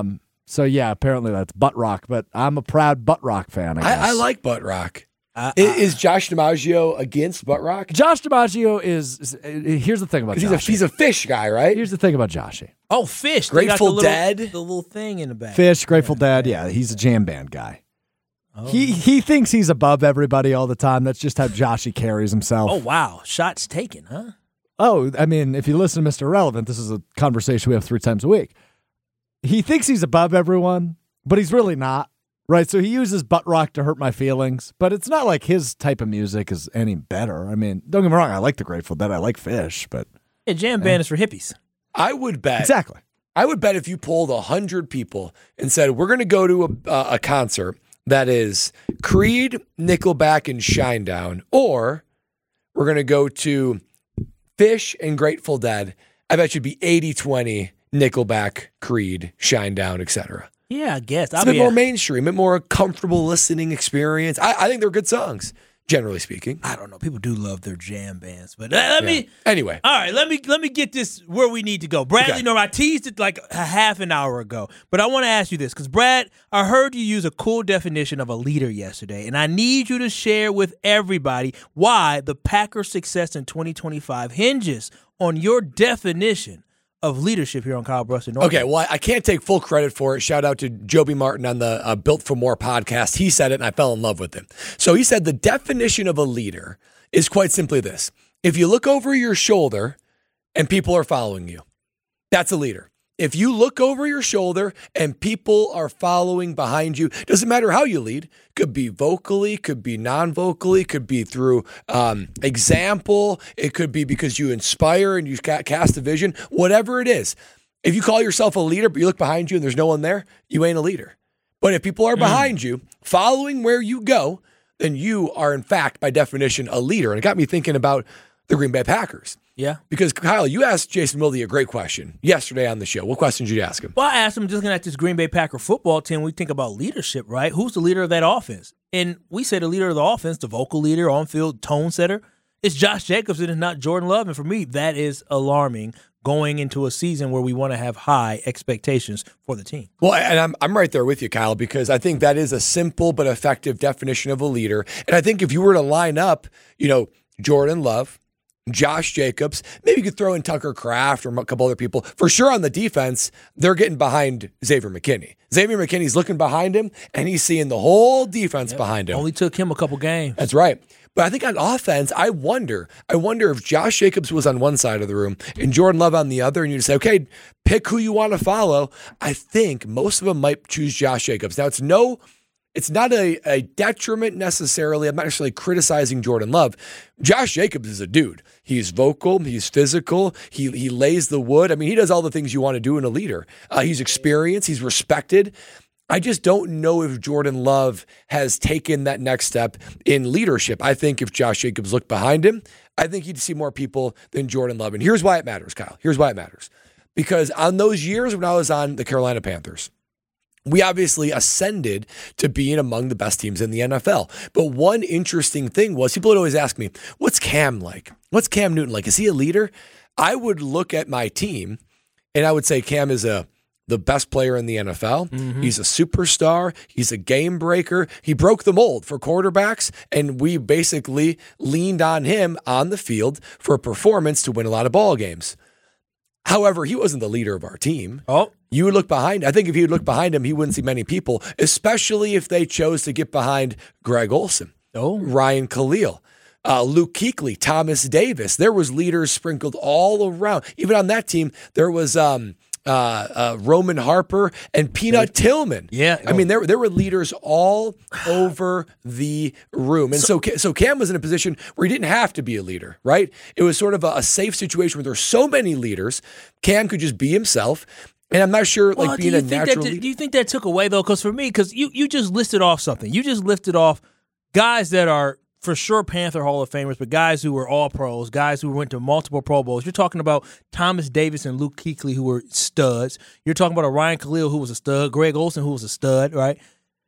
So yeah, apparently that's butt rock. But I'm a proud butt rock fan. I like butt rock. Is Josh DiMaggio against butt rock? Josh DiMaggio is. Here's the thing about Josh. He's a Fish guy, right? Here's the thing about Joshy. Oh, Fish. Grateful Dead. The little thing in the back. Fish, Grateful Dead. Yeah, he's a jam band guy. Oh. He thinks he's above everybody all the time. That's just how Joshy carries himself. Oh wow, shots taken, huh? Oh, I mean, if you listen to Mr. Relevant, this is a conversation we have 3 times a week. He thinks he's above everyone, but he's really not, right? So he uses butt rock to hurt my feelings, but it's not like his type of music is any better. I mean, don't get me wrong, I like the Grateful Dead, I like Fish, but... Yeah, jam band is for hippies. I would bet... Exactly. I would bet if you polled 100 people and said, we're going to go to a concert that is Creed, Nickelback, and Shinedown, or we're going to go to... Fish and Grateful Dead, I bet you'd be 80-20, Nickelback, Creed, Shinedown, etc. Yeah, I guess. It's a bit more mainstream, a bit more comfortable listening experience. I think they're good songs, generally speaking. I don't know. People do love their jam bands, but let me... Anyway. All right, let me get this where we need to go. Bradley, Norm, I teased it like a half an hour ago, but I want to ask you this, because Brad, I heard you use a cool definition of a leader yesterday, and I need you to share with everybody why the Packers' success in 2025 hinges on your definition of leadership here on Kyle Brust and Norman. Okay, well, I can't take full credit for it. Shout out to Joby Martin on the Built for More podcast. He said it, and I fell in love with it. So he said the definition of a leader is quite simply this. If you look over your shoulder and people are following you, that's a leader. If you look over your shoulder and people are following behind you, doesn't matter how you lead. Could be vocally, could be non-vocally, could be through example. It could be because you inspire and you cast a vision, whatever it is. If you call yourself a leader, but you look behind you and there's no one there, you ain't a leader. But if people are behind you, following where you go, then you are, in fact, by definition, a leader. And it got me thinking about the Green Bay Packers. Yeah. Because, Kyle, you asked Jason Wilde a great question yesterday on the show. What question did you ask him? Well, I asked him, just looking at this Green Bay Packer football team, we think about leadership, right? Who's the leader of that offense? And we say the leader of the offense, the vocal leader, on-field tone setter, It's Josh Jacobs and it's not Jordan Love. And for me, that is alarming going into a season where we want to have high expectations for the team. Well, and I'm right there with you, Kyle, because I think that is a simple but effective definition of a leader. And I think if you were to line up, Jordan Love, Josh Jacobs, maybe you could throw in Tucker Kraft or a couple other people. For sure on the defense, they're getting behind Xavier McKinney. Xavier McKinney's looking behind him, and he's seeing the whole defense behind him. Only took him a couple games. That's right. But I think on offense, I wonder if Josh Jacobs was on one side of the room and Jordan Love on the other, and you say, okay, pick who you want to follow. I think most of them might choose Josh Jacobs. Now, it's not a detriment necessarily. I'm not necessarily criticizing Jordan Love. Josh Jacobs is a dude. He's vocal. He's physical. He lays the wood. I mean, he does all the things you want to do in a leader. He's experienced. He's respected. I just don't know if Jordan Love has taken that next step in leadership. I think if Josh Jacobs looked behind him, I think he'd see more people than Jordan Love. And here's why it matters, Kyle. Here's why it matters. Because on those years when I was on the Carolina Panthers, we obviously ascended to being among the best teams in the NFL. But one interesting thing was people would always ask me, what's Cam like? What's Cam Newton like? Is he a leader? I would look at my team and I would say Cam is the best player in the NFL. Mm-hmm. He's a superstar. He's a game breaker. He broke the mold for quarterbacks, and we basically leaned on him on the field for a performance to win a lot of ball games. However, he wasn't the leader of our team. Oh. You would look behind. I think if you would look behind him, he wouldn't see many people, especially if they chose to get behind Greg Olsen, Ryan Khalil, Luke Kuechly, Thomas Davis. There was leaders sprinkled all around. Even on that team, there was Roman Harper and Peanut Tillman. Yeah. I mean, there were leaders all over the room. And so Cam was in a position where he didn't have to be a leader, right? It was sort of a safe situation where there were so many leaders. Cam could just be himself. And I'm not sure, being a natural leader. Do you think that took away, though? Because for me, you just listed off something. You just lifted off guys that are for sure Panther Hall of Famers, but guys who were all pros, guys who went to multiple Pro Bowls. You're talking about Thomas Davis and Luke Kuechly, who were studs. You're talking about a Ryan Khalil, who was a stud, Greg Olsen, who was a stud, right?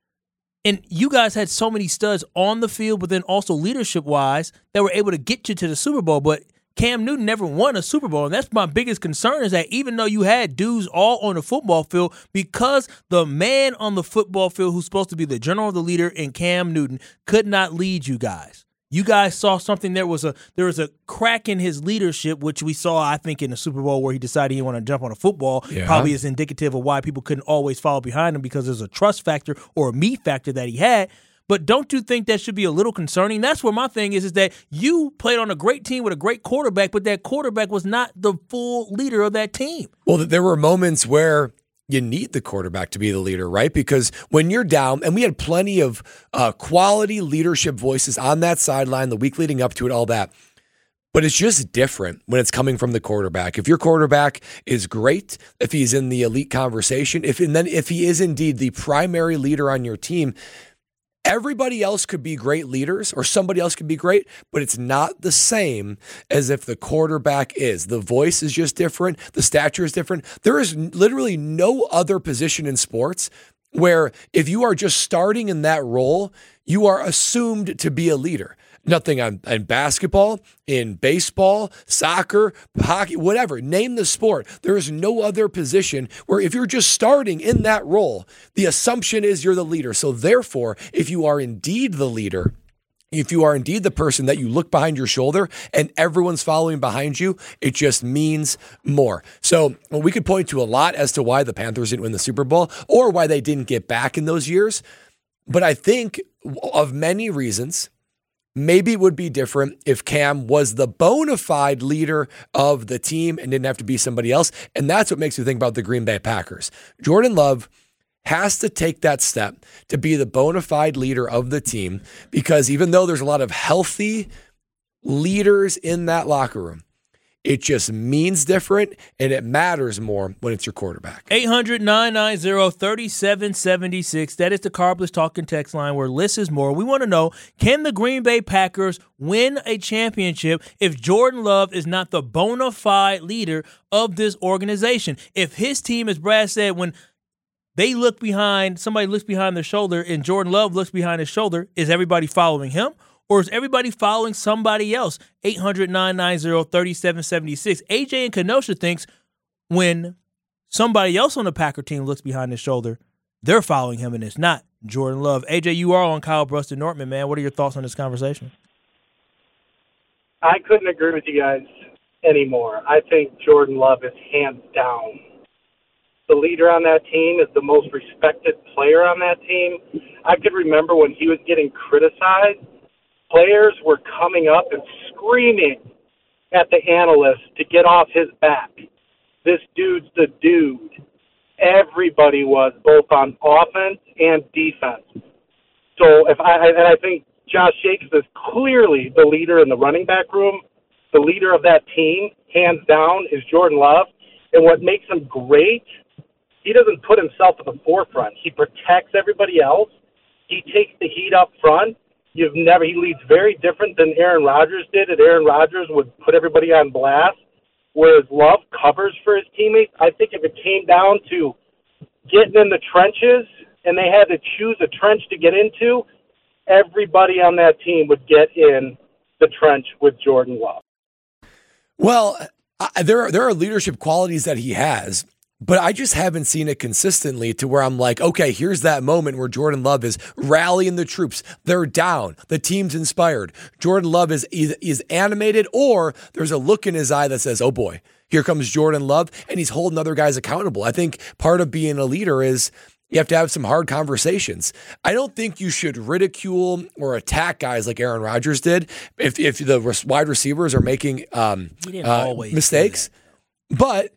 And you guys had so many studs on the field, but then also leadership-wise that were able to get you to the Super Bowl. But Cam Newton never won a Super Bowl, and that's my biggest concern is that even though you had dudes all on the football field, because the man on the football field who's supposed to be the general, the leader, in Cam Newton could not lead you guys. You guys saw something. There was a crack in his leadership, which we saw, I think, in the Super Bowl where he decided he wanted to jump on a football. Yeah. Probably is indicative of why people couldn't always follow behind him because there's a trust factor or a me factor that he had. But don't you think that should be a little concerning? That's where my thing is that you played on a great team with a great quarterback, but that quarterback was not the full leader of that team. Well, there were moments where you need the quarterback to be the leader, right? Because when you're down, and we had plenty of quality leadership voices on that sideline the week leading up to it, all that. But it's just different when it's coming from the quarterback. If your quarterback is great, if he's in the elite conversation, if he is indeed the primary leader on your team, everybody else could be great leaders or somebody else could be great, but it's not the same as if the quarterback is. The voice is just different. The stature is different. There is literally no other position in sports where if you are just starting in that role, you are assumed to be a leader. Nothing in basketball, in baseball, soccer, hockey, whatever. Name the sport. There is no other position where if you're just starting in that role, the assumption is you're the leader. So therefore, if you are indeed the leader, if you are indeed the person that you look behind your shoulder and everyone's following behind you, it just means more. So we could point to a lot as to why the Panthers didn't win the Super Bowl or why they didn't get back in those years. But I think of many reasons, maybe it would be different if Cam was the bona fide leader of the team and didn't have to be somebody else. And that's what makes me think about the Green Bay Packers. Jordan Love has to take that step to be the bona fide leader of the team because even though there's a lot of healthy leaders in that locker room, it just means different, and it matters more when it's your quarterback. 800-990-3776. That is the Carbless Talking text line where less is more. We want to know, can the Green Bay Packers win a championship if Jordan Love is not the bona fide leader of this organization? If his team, as Brad said, when they look behind, somebody looks behind their shoulder and Jordan Love looks behind his shoulder, is everybody following him? Or is everybody following somebody else? 800-990-3776. AJ in Kenosha thinks when somebody else on the Packer team looks behind his shoulder, they're following him, and it's not Jordan Love. AJ, you are on Kyle Brust and Nortman, man. What are your thoughts on this conversation? I couldn't agree with you guys anymore. I think Jordan Love is hands down the leader on that team, is the most respected player on that team. I could remember when he was getting criticized, players were coming up and screaming at the analysts to get off his back. This dude's the dude. Everybody was, both on offense and defense. So I think Josh Jacobs is clearly the leader in the running back room. The leader of that team, hands down, is Jordan Love. And what makes him great, he doesn't put himself at the forefront. He protects everybody else. He takes the heat up front. He leads very different than Aaron Rodgers did. And Aaron Rodgers would put everybody on blast, whereas Love covers for his teammates. I think if it came down to getting in the trenches and they had to choose a trench to get into, everybody on that team would get in the trench with Jordan Love. Well, there are leadership qualities that he has, but I just haven't seen it consistently to where I'm like, okay, here's that moment where Jordan Love is rallying the troops. They're down. The team's inspired. Jordan Love is animated, or there's a look in his eye that says, oh boy, here comes Jordan Love, and he's holding other guys accountable. I think part of being a leader is you have to have some hard conversations. I don't think you should ridicule or attack guys like Aaron Rodgers did if the wide receivers are making mistakes. But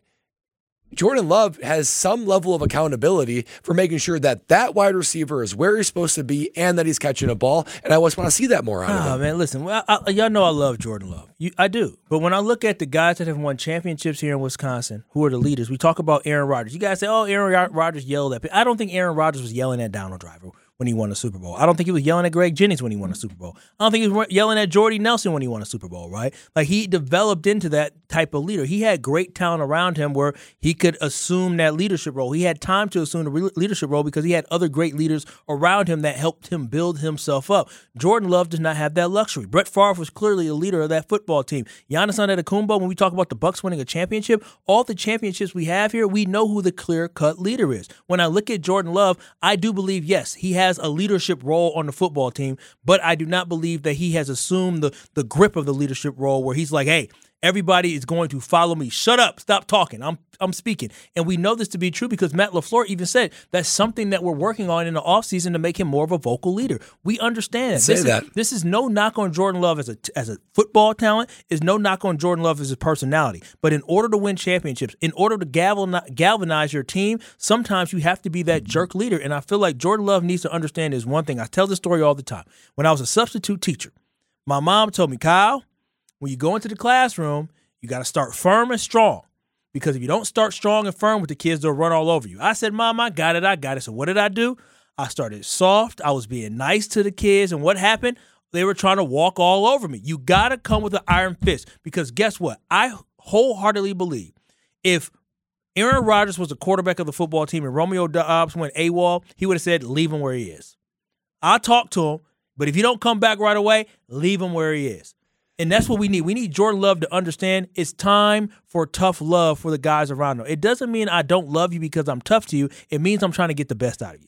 Jordan Love has some level of accountability for making sure that wide receiver is where he's supposed to be and that he's catching a ball. And I always want to see that more out of him. Man, listen, y'all know I love Jordan Love. I do. But when I look at the guys that have won championships here in Wisconsin, who are the leaders, we talk about Aaron Rodgers. You guys say, oh, Aaron Rodgers yelled at people. I don't think Aaron Rodgers was yelling at Donald Driver when he won a Super Bowl. I don't think he was yelling at Greg Jennings when he won a Super Bowl. I don't think he was yelling at Jordy Nelson when he won a Super Bowl, right? Like, he developed into that type of leader. He had great talent around him where he could assume that leadership role. He had time to assume the leadership role because he had other great leaders around him that helped him build himself up. Jordan Love does not have that luxury. Brett Favre was clearly a leader of that football team. Giannis Antetokounmpo, when we talk about the Bucks winning a championship, all the championships we have here, we know who the clear-cut leader is. When I look at Jordan Love, I do believe, yes, he has a leadership role on the football team, but I do not believe that he has assumed the grip of the leadership role where he's like, hey, everybody is going to follow me. Shut up. Stop talking. I'm speaking. And we know this to be true because Matt LaFleur even said that's something that we're working on in the offseason to make him more of a vocal leader. We understand that. This is no knock on Jordan Love as a football talent, is no knock on Jordan Love as a personality. But in order to win championships, in order to galvanize your team, sometimes you have to be that jerk leader. And I feel like Jordan Love needs to understand is one thing. I tell this story all the time. When I was a substitute teacher, my mom told me, Kyle, when you go into the classroom, you got to start firm and strong. Because if you don't start strong and firm with the kids, they'll run all over you. I said, Mom, I got it. So what did I do? I started soft. I was being nice to the kids. And what happened? They were trying to walk all over me. You got to come with an iron fist. Because guess what? I wholeheartedly believe if Aaron Rodgers was the quarterback of the football team and Romeo Doubs went AWOL, he would have said, leave him where he is. I'll talk to him, but if you don't come back right away, leave him where he is. And that's what we need. We need Jordan Love to understand it's time for tough love for the guys around him. It doesn't mean I don't love you because I'm tough to you. It means I'm trying to get the best out of you.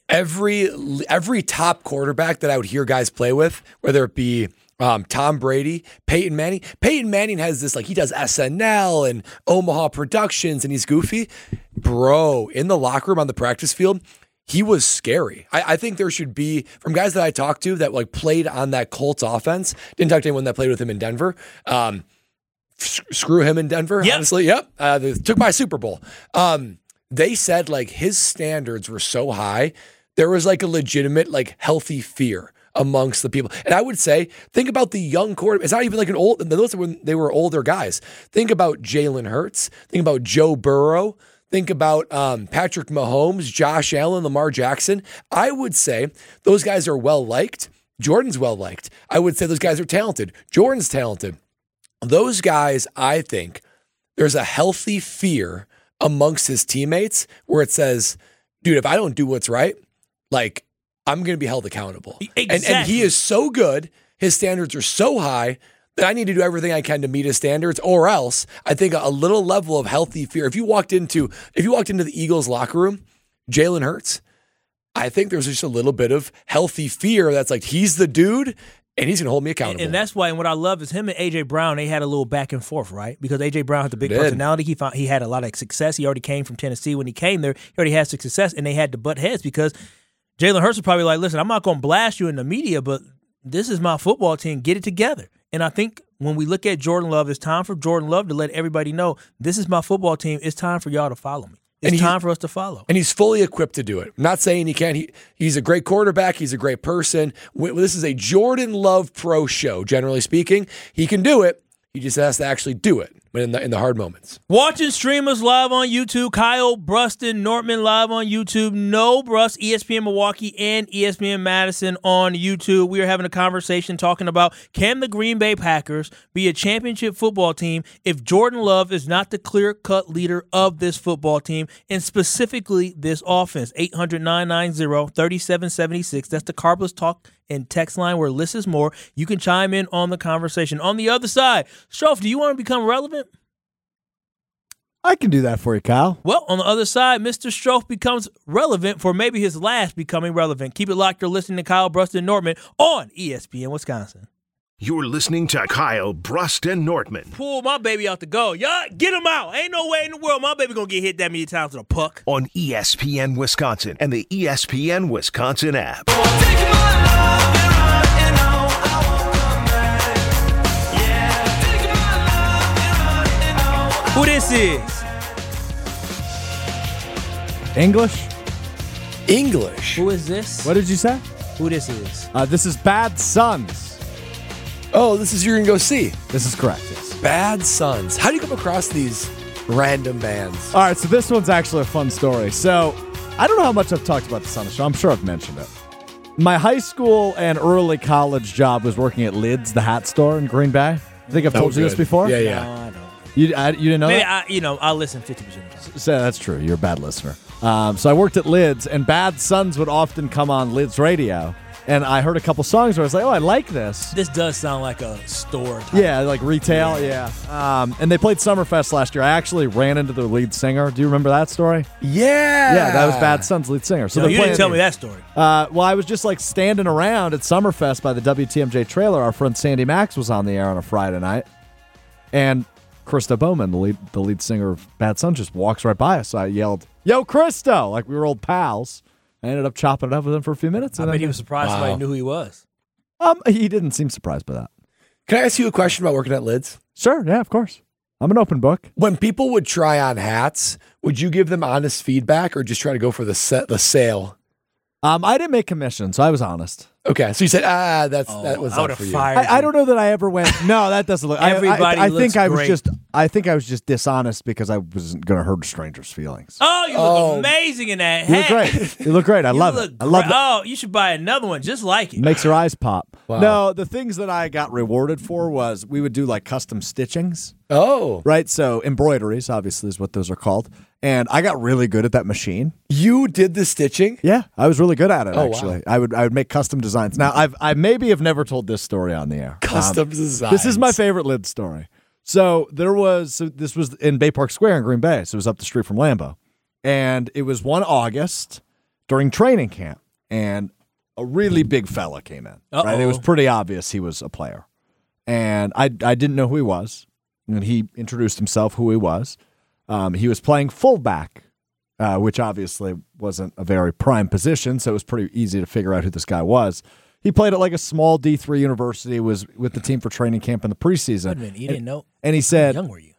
Every top quarterback that I would hear guys play with, whether it be Tom Brady, Peyton Manning. Peyton Manning has this, like, he does SNL and Omaha Productions and he's goofy. Bro, in the locker room on the practice field, he was scary. I think there should be, from guys that I talked to that like played on that Colts offense, didn't talk to anyone that played with him in Denver. Screw him in Denver, honestly. Yep. They took my Super Bowl. They said like his standards were so high, there was like a legitimate, like healthy fear amongst the people. And I would say, think about the young quarterback. It's not even like an old, those are when they were older guys. Think about Jalen Hurts. Think about Joe Burrow. Think about Patrick Mahomes, Josh Allen, Lamar Jackson. I would say those guys are well-liked. Jordan's well-liked. I would say those guys are talented. Jordan's talented. Those guys, I think, there's a healthy fear amongst his teammates where it says, dude, if I don't do what's right, like, I'm going to be held accountable. Exactly. And he is so good. his standards are so high that I need to do everything I can to meet his standards, or else I think a little level of healthy fear. If you walked into the Eagles locker room, Jalen Hurts, I think there's just a little bit of healthy fear that's like, he's the dude and he's going to hold me accountable. And that's why, and what I love is him and A.J. Brown, they had a little back and forth, right? Because A.J. Brown had the big personality. He had a lot of success. He already came from Tennessee. When he came there, he already had success, and they had to butt heads because Jalen Hurts was probably like, listen, I'm not going to blast you in the media, but this is my football team. Get it together. And I think when we look at Jordan Love, it's time for Jordan Love to let everybody know, this is my football team. It's time for y'all to follow me. It's time for us to follow. And he's fully equipped to do it. I'm not saying he can't. He's a great quarterback. He's a great person. This is a Jordan Love pro show, generally speaking. He can do it. He just has to actually do it in the hard moments. Watching streamers live on YouTube, Kyle Bruston Nortman live on YouTube, No Brust, ESPN Milwaukee, and ESPN Madison on YouTube. We are having a conversation talking about, can the Green Bay Packers be a championship football team if Jordan Love is not the clear-cut leader of this football team, and specifically this offense? 800-990-3776. That's the Carbless Talk and text line where less is more. You can chime in on the conversation. On the other side, Strof, do you want to become relevant? I can do that for you, Kyle. Well, on the other side, Mr. Strof becomes relevant for maybe his last becoming relevant. Keep it locked. You're listening to Kyle Bruston Nortman on ESPN Wisconsin. You're listening to Kyle Bruston Nortman. Pull my baby out the goal. Y'all, get him out. Ain't no way in the world my baby going to get hit that many times with a puck. On ESPN Wisconsin and the ESPN Wisconsin app. Who this is? English? English. Who is this? What did you say? Who this is? This is Bad Sons. Oh, this is You're Gonna Go See. This is correct, yes. Bad Sons. How do you come across these random bands? All right, so this one's actually a fun story. So I don't know how much I've talked about this on the show. I'm sure I've mentioned it. My high school and early college job was working at Lids, the hat store in Green Bay. I think I've told you this before. Yeah. No, I don't. You didn't know Maybe that? I'll listen 50% of the time. So that's true. You're a bad listener. So I worked at Lids, and Bad Sons would often come on Lids radio. And I heard a couple songs where I was like, oh, I like this. This does sound like a store type. Yeah, like retail, yeah. And they played Summerfest last year. I actually ran into their lead singer. Do you remember that story? Yeah. Yeah, that was Bad Sons' lead singer. So No, you didn't tell me that story. Well, I was just like standing around at Summerfest by the WTMJ trailer. Our friend Sandy Max was on the air on a Friday night. And Krista Bowman, the lead singer of Bad Sons, just walks right by us. So I yelled, "Yo, Krista!" Like we were old pals. I ended up chopping it up with him for a few minutes. I bet he was surprised somebody knew who he was. He didn't seem surprised by that. Can I ask you a question about working at Lids? Sure, yeah, of course. I'm an open book. When people would try on hats, would you give them honest feedback or just try to go for the sale? I didn't make commission, so I was honest. Okay, so you said, that was I not would've for you. fired I don't know that I ever went, no, that doesn't look. Everybody I looks think I was great. I was just dishonest because I wasn't going to hurt strangers' feelings. Oh, you look amazing in that You hat. look great. You look great. I love it. I love it. Oh, you should buy another one just like it. Makes your eyes pop. Wow. No, the things that I got rewarded for was we would do like custom stitchings, Oh, right? So embroideries, obviously, is what those are called. And I got really good at that machine. you did the stitching? Yeah, I was really good at it. Oh, Actually, wow. I would make custom designs. Now, I maybe have never told this story on the air. Custom design. This is my favorite Lid story. So this was in Bay Park Square in Green Bay. So it was up the street from Lambeau. And it was one August during training camp. And a really big fella came in. Right? It was pretty obvious he was a player. And I didn't know who he was. And he introduced himself, who he was. He was playing fullback, which obviously wasn't a very prime position. So it was pretty easy to figure out who this guy was. He played at like a small D3 university, was with the team for training camp in the preseason. Wait a minute, you didn't know? And he said, How young were you?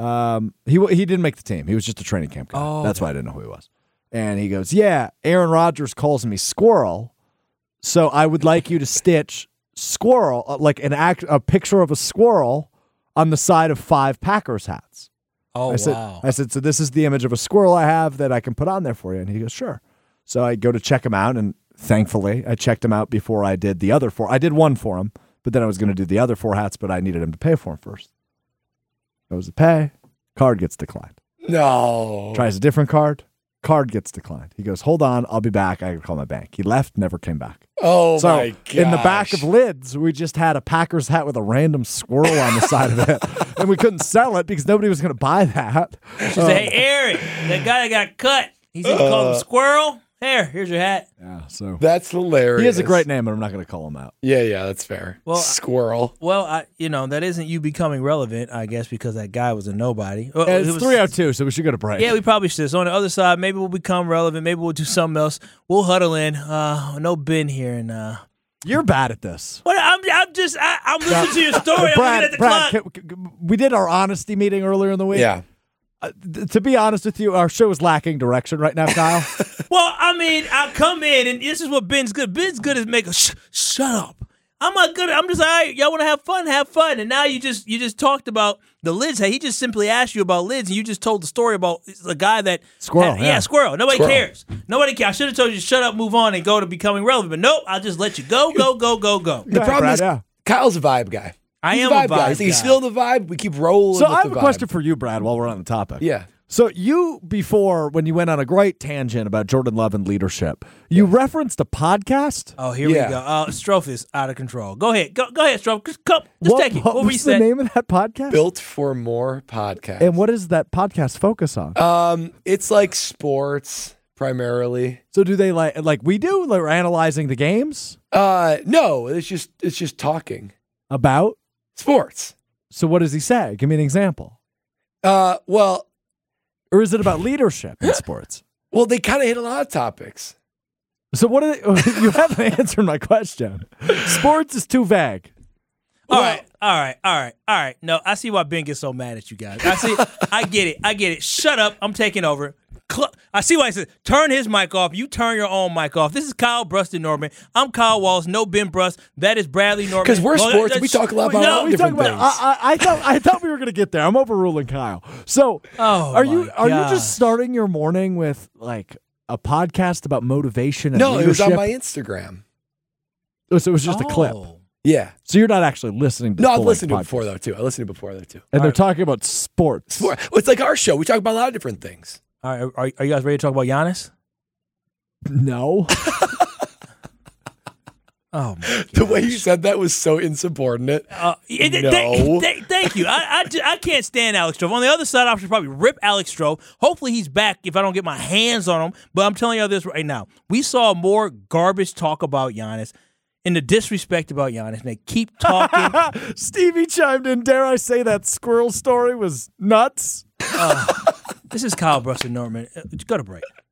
he didn't make the team. He was just a training camp guy. Oh, That's why I didn't know who he was. And he goes, yeah, Aaron Rodgers calls me Squirrel, so I would like you to stitch squirrel, like a picture of a squirrel on the side of 5 Packers hats. Oh, I said, so this is the image of a squirrel I have that I can put on there for you. And he goes, sure. So I go to check him out, and thankfully, I checked him out before I did the other 4. I did one for him, but then I was going to do the other 4 hats, but I needed him to pay for them first. Goes to pay, card gets declined. No. Tries a different card gets declined. He goes, hold on, I'll be back. I can call my bank. He left, never came back. Oh, So my gosh. in the back of Lids, we just had a Packers hat with a random squirrel on the side of it. And we couldn't sell it because nobody was going to buy that. She said, "Hey, Eric, that guy that got cut, he's even called him Squirrel. Here's your hat." Yeah, so That's hilarious. he has a great name, but I'm not going to call him out. Yeah, that's fair. Well, Squirrel. Well, that isn't you becoming relevant, I guess, because that guy was a nobody. Well, It's it was- 3:02, so we should go to break. Yeah, we probably should. So on the other side, maybe we'll become relevant. Maybe we'll do something else. We'll huddle in. No Ben here, and You're bad at this. what? I'm listening to your story. I'm looking at the clock. We did our honesty meeting earlier in the week. Yeah. To be honest with you, our show is lacking direction right now, Kyle. Well, I mean, I come in, and this is what Ben's good. Ben's good at making shut up. I'm not good. I'm just all right. Y'all want to have fun? Have fun. And now you just talked about the Lids. Hey, he just simply asked you about Lids, and you just told the story about the guy that Squirrel. Squirrel. Nobody Squirrel. cares. Nobody cares. I should have told you to shut up, move on, and go to becoming relevant. But nope, I'll just let you go. The Yeah, problem Brad, is yeah. Kyle's a vibe guy. I He's am a vibe guy. He's feeling the vibe. We keep rolling So with I have the a vibe. question for you, Brad, while we're on the topic. Yeah. So you, before, when you went on a great tangent about Jordan Love and leadership, you referenced a podcast? Oh, here Yeah. we go. Strophe is out of control. Go ahead. Go ahead, Strophe. Just take it. What What were you was the saying? name of that podcast? Built for More podcast. And what does that podcast focus on? It's like sports primarily. So do they like we do? Like, we're analyzing the games No, it's just talking about? sports. So what does he say? Give me an example. Well, Or is it about leadership in sports? they kind of hit a lot of topics. So what are they, you haven't answered my question. Sports is too vague. All right. No, I see why Ben gets so mad at you guys. I get it. Shut up. I'm taking over. I see why he says, turn his mic off. You turn your own mic off. This is Kyle Bruston Norman. I'm Kyle Wallace. No Ben Brust. That is Bradley Norman. Because we're sports, we talk a lot about all different things. I thought we were going to get there. I'm overruling Kyle. So are you just starting your morning with like a podcast about motivation and No, it was leadership? on my Instagram. So it was just a clip. Yeah. So you're not actually listening to No, the I've full listened to it podcast. before, though, too. I listened to it before, though, too. And they're talking about sports. Well, it's like our show. We talk about a lot of different things. All right, are you guys ready to talk about Giannis? No. Oh, my The way you said that was so insubordinate. No. Thank you. I can't stand Alex Stroh. On the other side, I should probably rip Alex Stroh. Hopefully he's back if I don't get my hands on him. But I'm telling you this right now. We saw more garbage talk about Giannis and the disrespect about Giannis. And they keep talking. Stevie chimed in. Dare I say that squirrel story was nuts? This is Kyle Bruston Norman. Go to break.